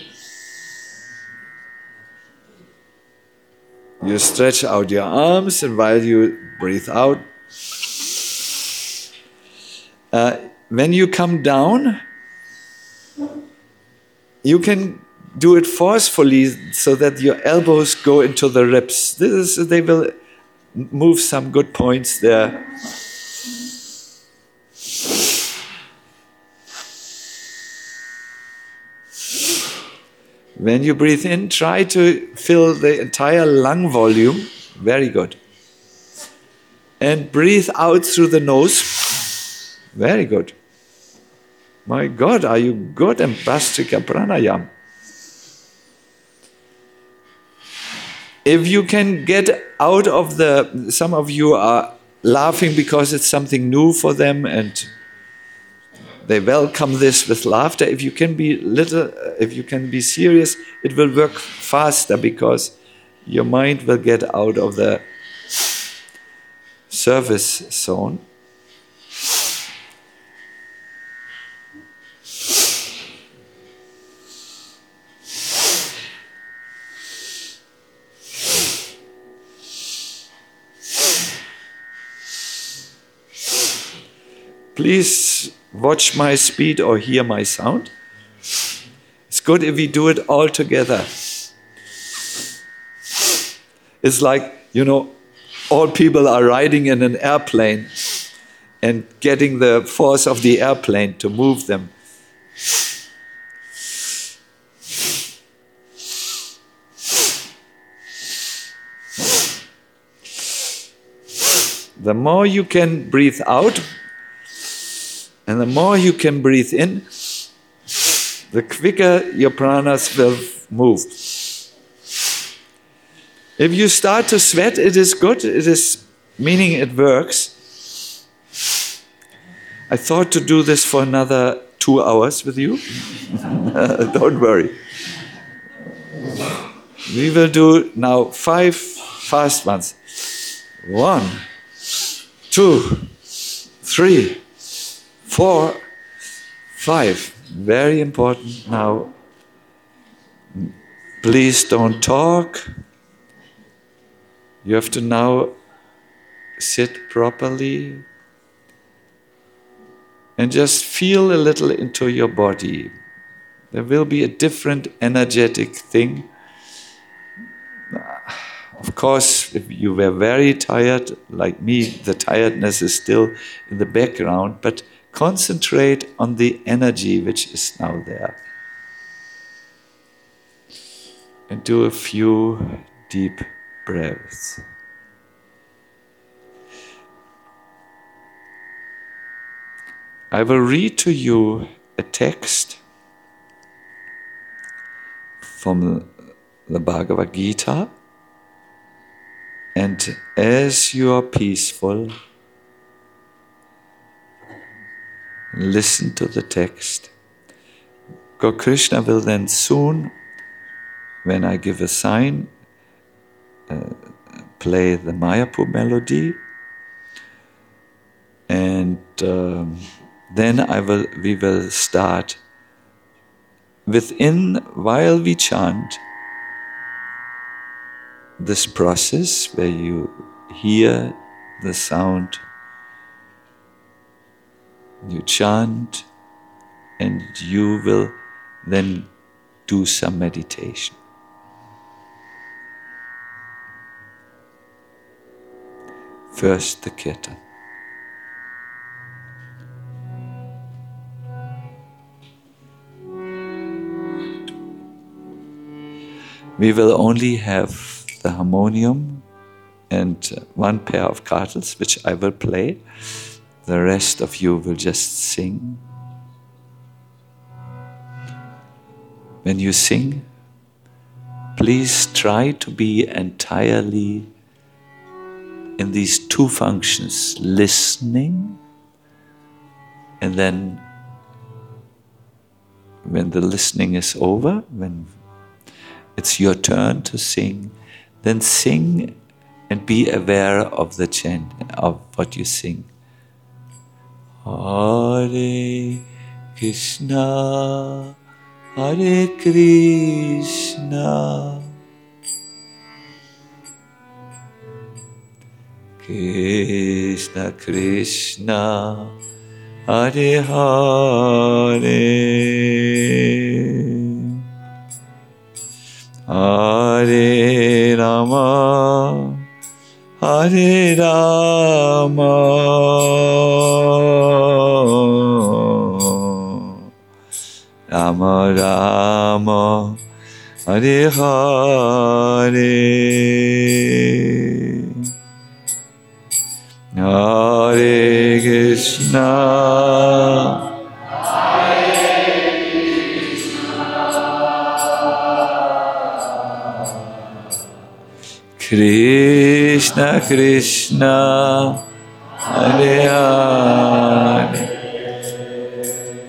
you stretch out your arms, and while you breathe out, uh, when you come down, you can do it forcefully so that your elbows go into the ribs. This is, they will move some good points there. When you breathe in, try to fill the entire lung volume. Very good. And breathe out through the nose. Very good. My God, are you good in Bhastrika Pranayam? If you can get out of the... Some of you are laughing because it's something new for them, and they welcome this with laughter. If you can be little, if you can be serious, it will work faster because your mind will get out of the service zone. Please watch my speed or hear my sound. It's good if we do it all together. It's like, you know, all people are riding in an airplane and getting the force of the airplane to move them. The more you can breathe out, and the more you can breathe in, the quicker your pranas will move. If you start to sweat, it is good. It is meaning it works. I thought to do this for another two hours with you. Don't worry. We will do now five fast ones. One, two, three, four, five. Very important now. Please don't talk. You have to now sit properly and just feel a little into your body. There will be a different energetic thing. Of course, if you were very tired, like me, the tiredness is still in the background, but concentrate on the energy which is now there. And do a few deep breaths. I will read to you a text from the Bhagavad Gita, and as you are peaceful, listen to the text. God Krishna will then soon, when I give a sign, uh, play the Mayapur melody, and um, then I will. We will start within while we chant this process where you hear the sound. You chant, and you will then do some meditation. First, the kirtan. We will only have the harmonium and one pair of kartals, which I will play. The rest of you will just sing. When you sing, please try to be entirely in these two functions, listening, and then when the listening is over, when it's your turn to sing, then sing and be aware of the chant, of what you sing. Hare Krishna, Hare Krishna, Krishna Krishna, Hare Hare, Hare Rama, Hare Rama, Rama Rama, Hare Hare, Hare Krishna, Krishna Krishna, Hare Hare,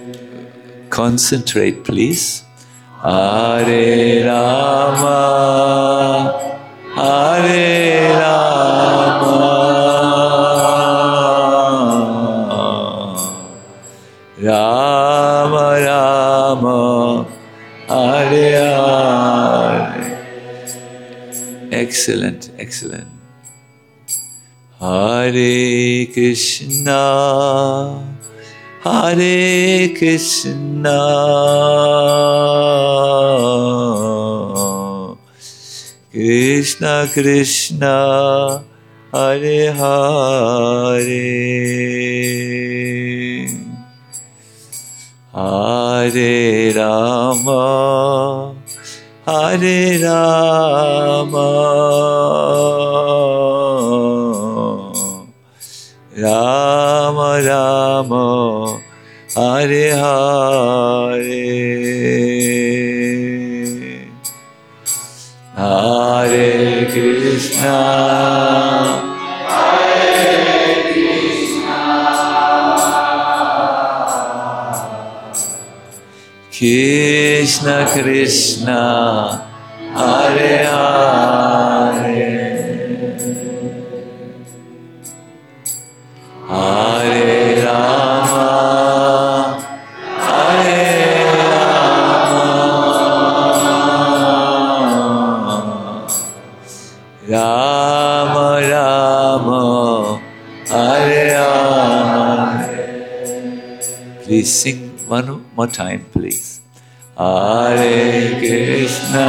Concentrate, please. Hare Rama, Hare Rama, Rama Rama, Hare Hare. Excellent, excellent. Hare Krishna, Hare Krishna, Krishna Krishna, Hare Hare, Hare Rama, Hare Rama, Rama Rama, Hare Hare, Hare Krishna, Hare Krishna, Krishna Krishna, Hare Hare, Hare Rama, Hare Rama, Rama Rama, Hare Hare. Please sing one more time, please. Hare Krishna,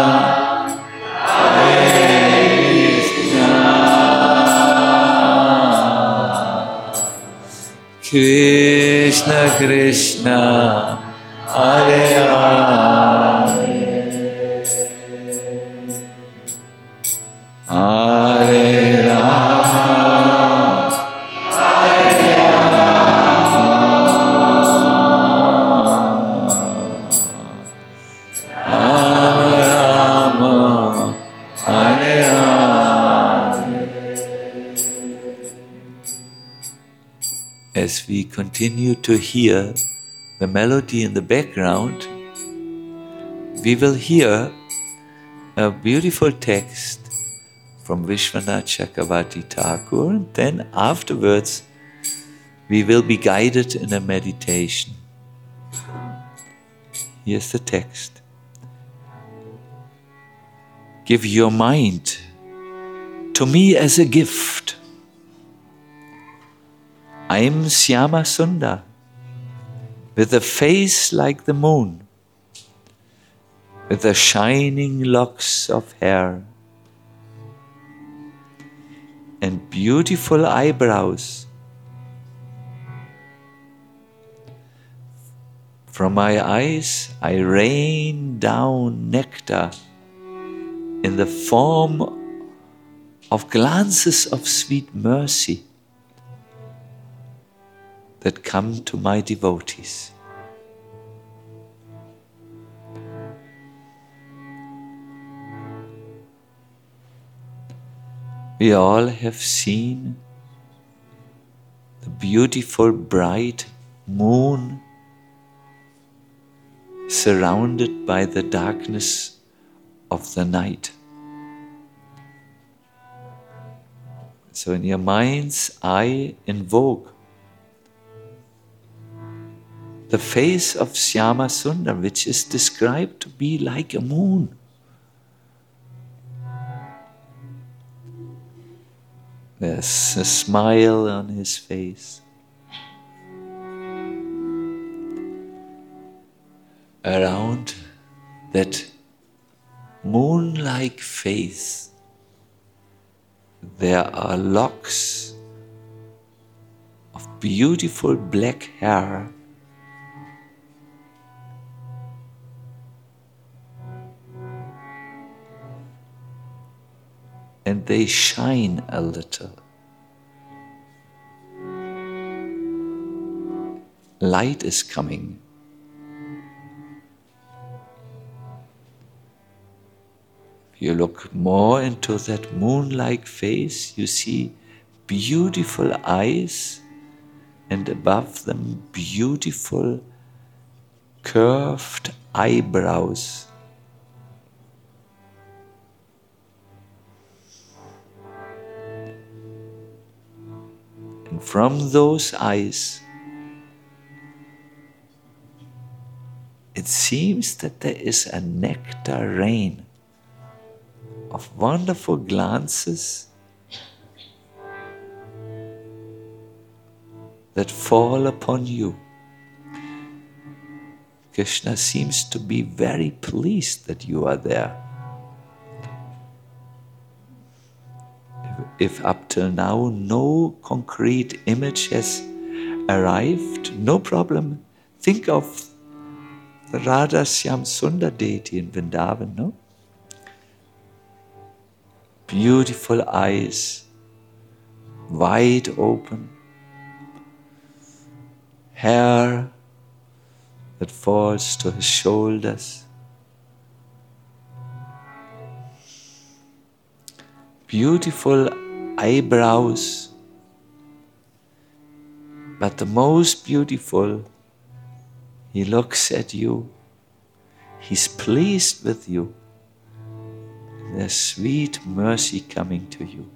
Krishna Krishna, Hare Hare, Hare Rama, Hare Rama, Hare Rama. As we continue to hear the melody in the background, we will hear a beautiful text from Vishwanath Chakravarti Thakur. And then afterwards, we will be guided in a meditation. Here's the text. Give your mind to me as a gift. I am Syama Sundar, with a face like the moon, with the shining locks of hair, and beautiful eyebrows. From my eyes I rain down nectar in the form of glances of sweet mercy that come to my devotees. We all have seen the beautiful bright moon surrounded by the darkness of the night. So in your mind's eye, invoke the face of Syama Sundar, which is described to be like a moon. There's a smile on his face. Around that moon-like face, there are locks of beautiful black hair. And they shine a little. Light is coming. If you look more into that moon-like face, you see beautiful eyes, and above them beautiful curved eyebrows. And from those eyes, it seems that there is a nectar rain of wonderful glances that fall upon you. Krishna seems to be very pleased that you are there. If, if up till now no concrete image has arrived, no problem. Think of the Radha Shyam Sundar deity in Vrindavan, no? Beautiful eyes, wide open, hair that falls to his shoulders, beautiful eyebrows, but the most beautiful, he looks at you, he's pleased with you. There's sweet mercy coming to you.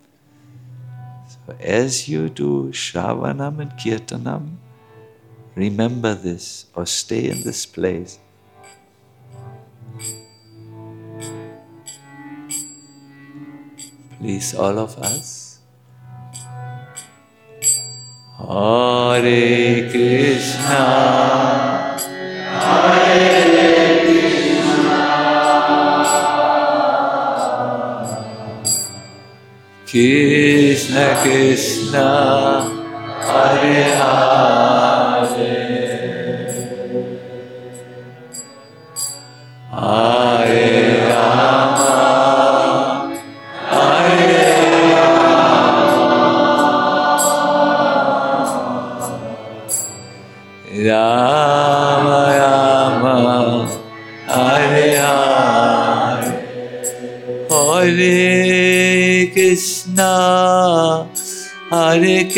So as you do Shravanam and Kirtanam, remember this or stay in this place. Please, all of us. Hare Krishna, Hare Krishna Krishna, Hare Hare, Hare Rama, Hare Rama, Rama Rama, Hare Hare, Hare Krishna, Hare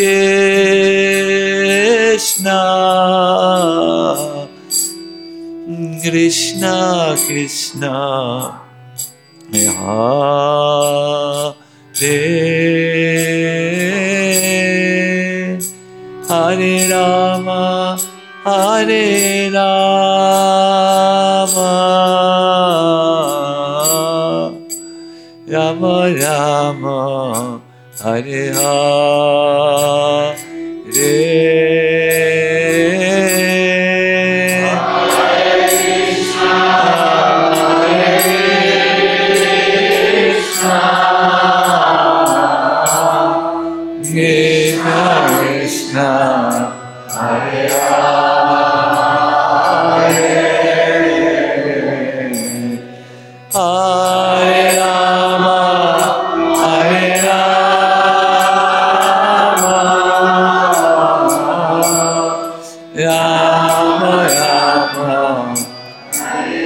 Krishna, Krishna Krishna, Hare Hare Rama, Hare Rama, Rama Rama, Hare Hare, Hare Krishna, Hare Krishna, Krishna Krishna, Hare Hare, Hare Rama, Hare Rama, Rama Rama, Hare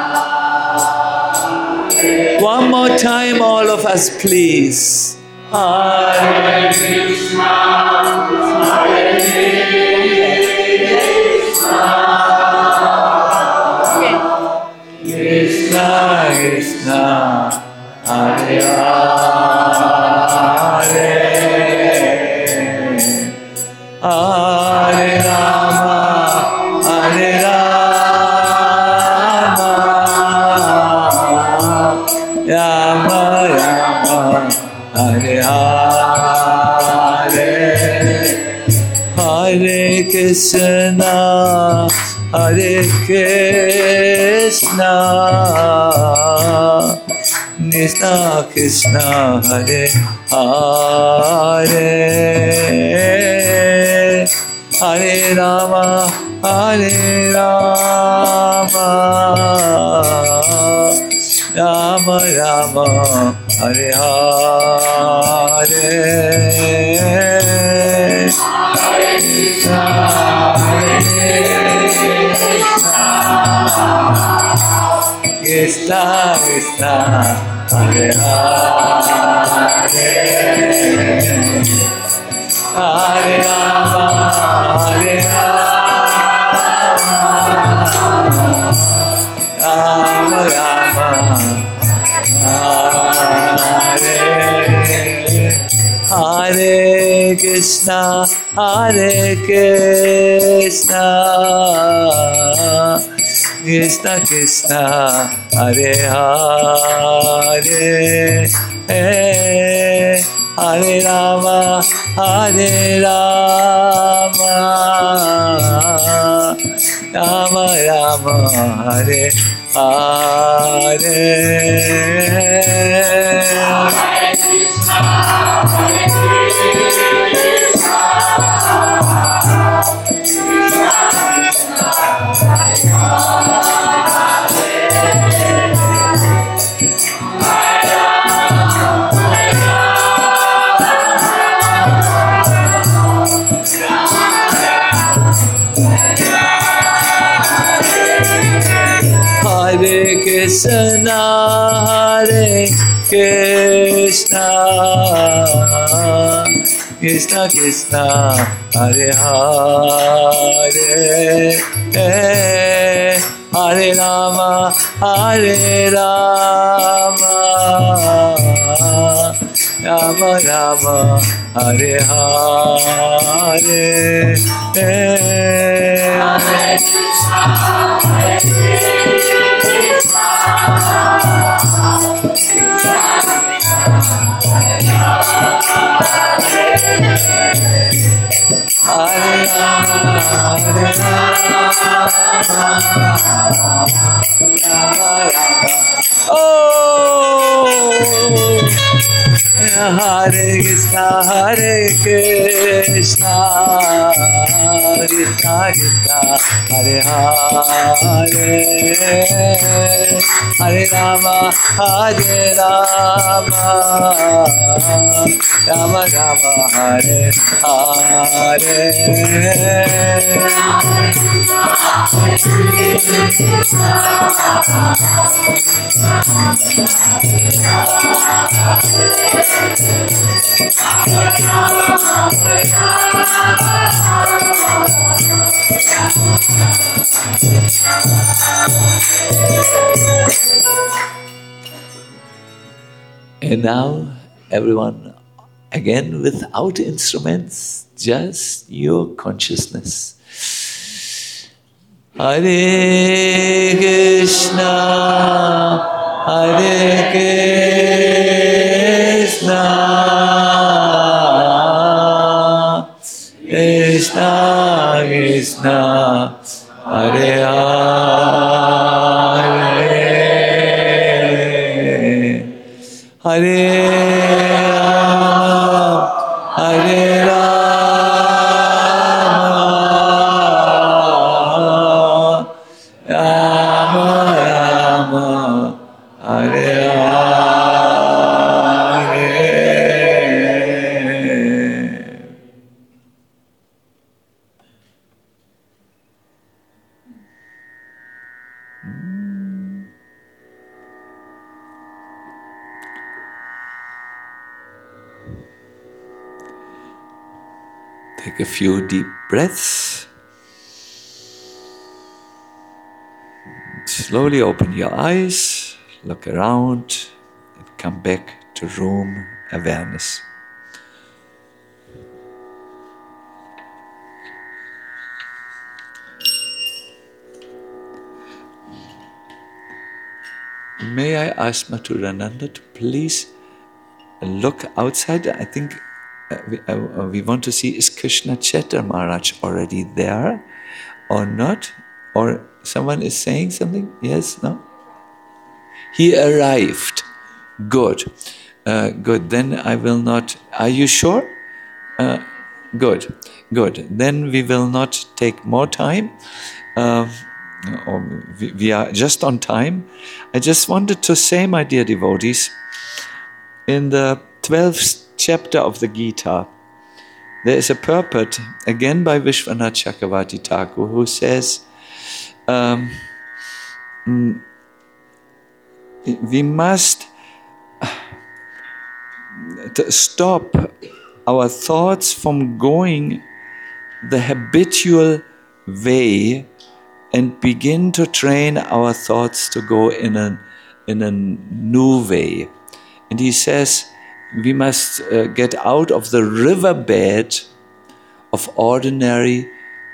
Hare. One more time, all of us, please. Hare Krishna, Hare Krishna, Krishna Krishna, Hare Hare, Hare Rama, Hare Rama, Rama Rama, Hare Hare, Hare Krishna, Hare Krishna, Krishna Krishna, Hare Hare, Hare Rama, Hare Rama, Rama Rama, Hare Hare, Hare Krishna, Hare Krishna, Krishna, Hare Hare, Hare Rama, Hare Rama, Hare Krishna, Hare Krishna, Krishna Krishna, Hare Hare, Hare Rama, Hare Rama, Rama Rama, Hare Hare. Hare Krishna, Hare Krishna, Krishna Krishna, Hare Hare Krishna, Hare Krishna, Krishna Krishna, Hare Hare, Hare Rama, Hare Rama, Rama Rama, Hare Hare, Hare Krishna, Hare Krishna, Hare Rama, Hare Rama, oh, Hare Krishna, Hare Krishna, Krishna Krishna, Hare Hare, Hare Rama, Hare Rama, Rama Rama, Hare Hare. And now, everyone, again without instruments, just your consciousness. Hare Krishna, Hare Krishna, Krishna Krishna, Hare Hare, Hare Take a few deep breaths. Slowly open your eyes, look around, and come back to room awareness. May I ask Mathurananda to please look outside? I think uh, we, uh, we want to see, is Krishna Chaitra Maharaj already there or not? Or someone is saying something? Yes? No? He arrived. Good. Uh, good. Then I will not... Are you sure? Uh, good. Good. Then we will not take more time. Uh, or we, we are just on time. I just wanted to say, my dear devotees, in the twelfth chapter of the Gita, there is a purport, again by Vishwanath Chakravarti Thakur, who says, um, we must stop our thoughts from going the habitual way and begin to train our thoughts to go in a, in a new way. And he says, we must uh, get out of the riverbed of ordinary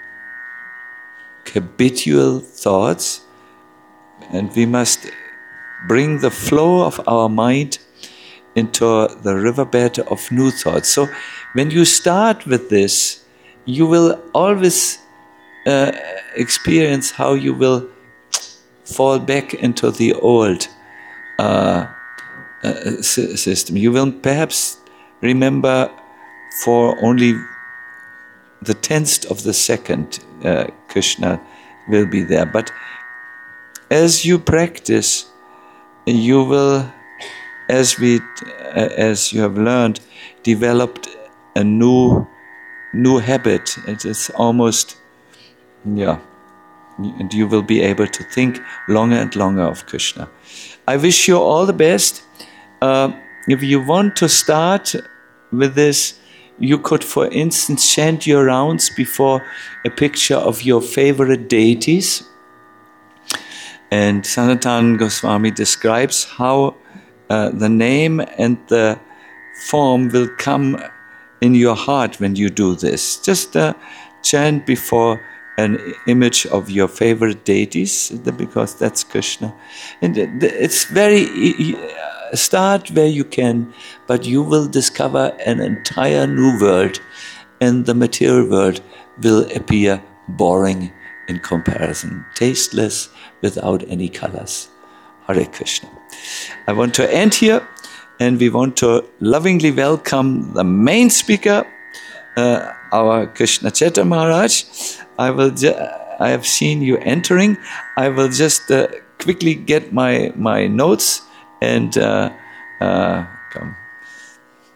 habitual thoughts, and we must bring the flow of our mind into the riverbed of new thoughts. So when you start with this, you will always uh, experience how you will fall back into the old uh, uh, system. You will perhaps remember for only the tenth of the second uh, Krishna will be there. But as you practice, you will, as we, uh, as you have learned, developed a new, new habit. It is almost, yeah, and you will be able to think longer and longer of Krishna. I wish you all the best. Uh, if you want to start with this, you could, for instance, chant your rounds before a picture of your favorite deities. And Sanatana Goswami describes how uh, the name and the form will come in your heart when you do this. Just uh, chant before an image of your favorite deities, because that's Krishna. And it's very... Start where you can, but you will discover an entire new world, and the material world will appear boring in comparison, tasteless, without any colors. Hare Krishna. I want to end here, and we want to lovingly welcome the main speaker, uh, our Krishna Chaitra Maharaj. I will. Ju- I have seen you entering. I will just uh, quickly get my my notes and uh, uh, come.